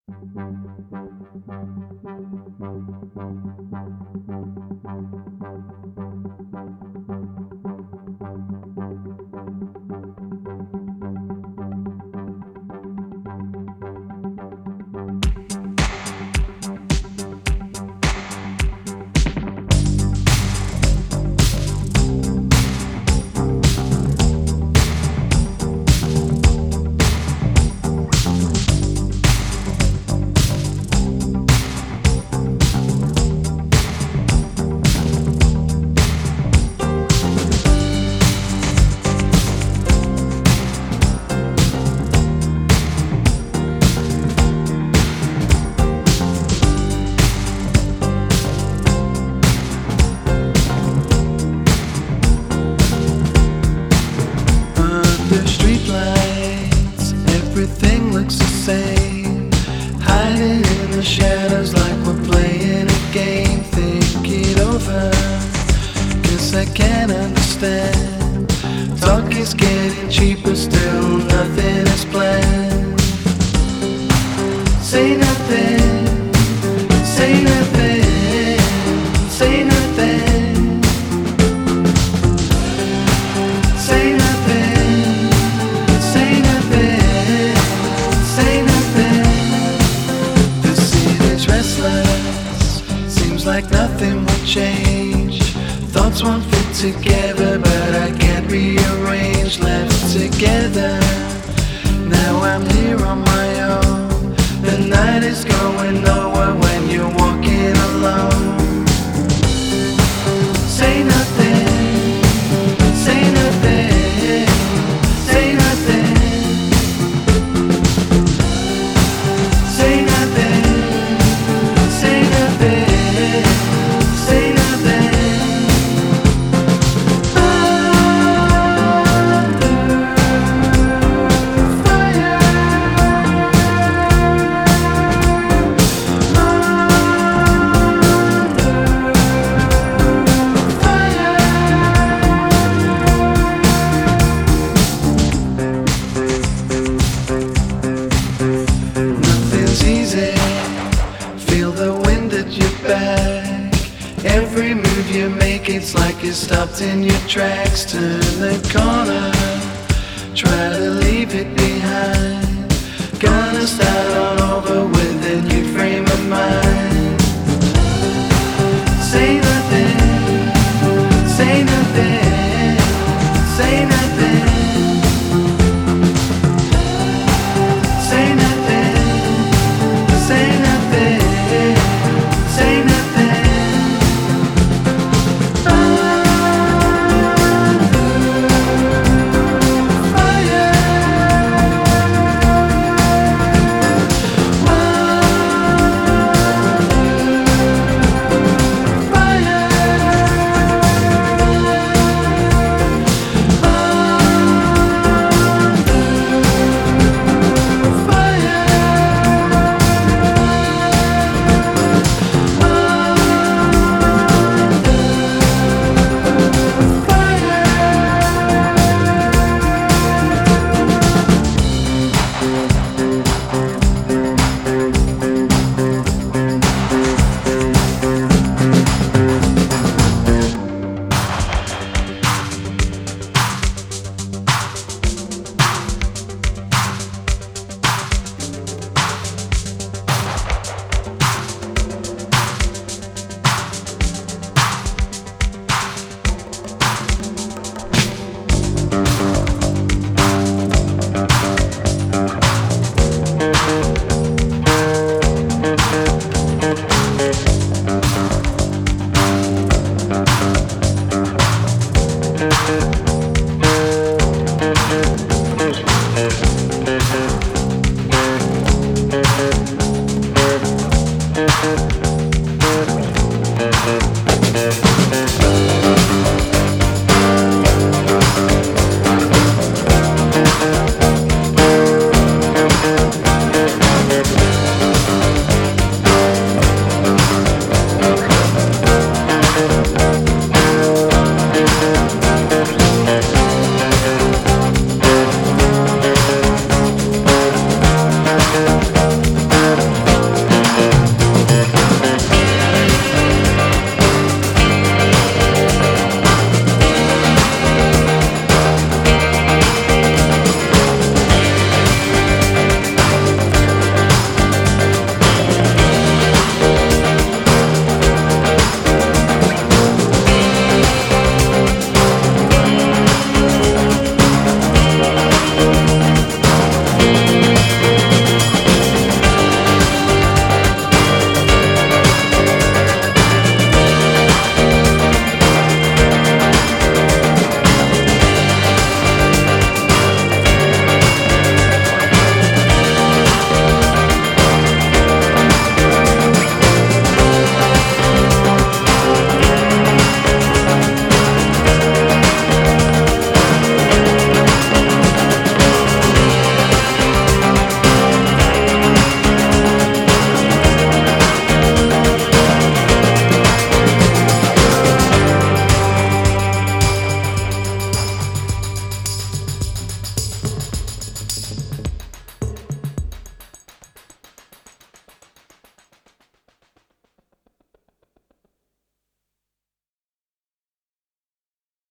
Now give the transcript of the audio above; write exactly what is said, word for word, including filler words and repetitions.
Under streetlights, everything looks the same. Hiding in the shadows like we're playing a game. Think it over, guess I can't understand. Talk is getting cheaper, still nothing is planned. Say nothing, say nothing, say nothing, say nothing, say nothing, say nothing. The city's restless, seems like nothing will change. Thoughts won't fit together, but I can't rearrange. Left together, now I'm here on my own. The night is going nowhere when you're walking alone. Say nothing, say nothing, say nothing, say nothing, say nothing, say nothing. Nothing's easy, feel the wind at your back. Every move you make, it's like you're stopped in your tracks. Turn the corner, try to leave it behind. Gonna start all over.